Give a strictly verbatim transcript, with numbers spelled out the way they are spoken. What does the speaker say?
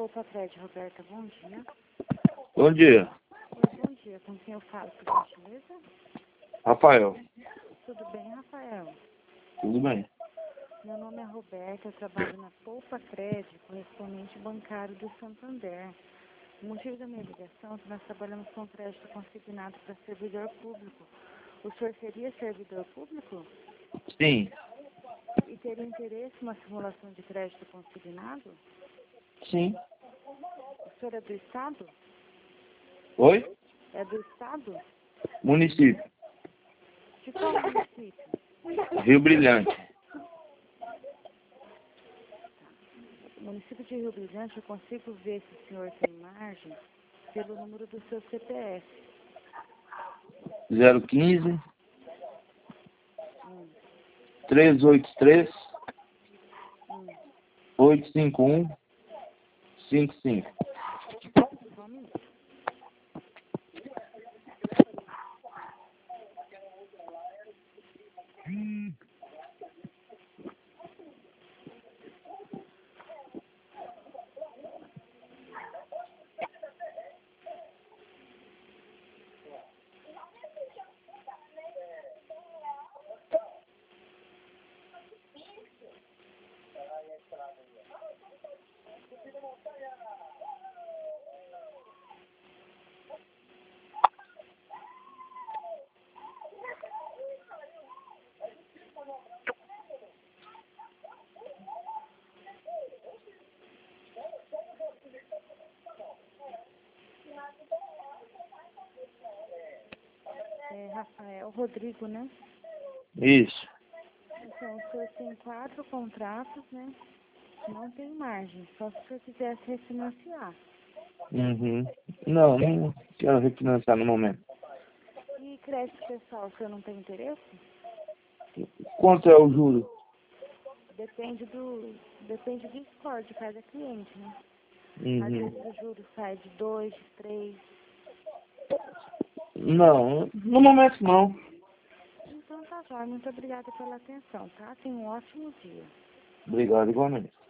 Poupa Crédito, Roberta, bom dia. Bom dia. Oi, bom dia. Com quem eu falo, por gentileza? Rafael. Tudo bem, Rafael? Tudo bem. Meu nome é Roberta, eu trabalho na Poupa Crédito, correspondente bancário do Santander. O motivo da minha ligação é que nós trabalhamos com crédito consignado para servidor público. O senhor seria servidor público? Sim. E teria interesse em uma simulação de crédito consignado? Sim. O senhor é do Estado? Oi? É do Estado? Município. De qual município? Rio Brilhante. O município de Rio Brilhante, eu consigo ver se o senhor tem margem pelo número do seu C P F. zero quinze, Hum, trezentos e oitenta e três, hum. oitocentos e cinquenta e um, cinquenta e cinco. Só um minuto. É, Rafael Rodrigo, né? Isso. Então, o senhor tem quatro contratos, né? Não tem margem, só se o senhor quisesse refinanciar. Uhum. Não, não quero refinanciar no momento. E crédito pessoal, o senhor não tem interesse? Quanto é o juro? Depende do, depende do score de cada cliente, né? Às Uhum. vezes o juro sai de dois, de três. Não, no momento não. Então tá, jóia. Muito obrigada pela atenção, tá? Tenha um ótimo dia. Obrigado igualmente.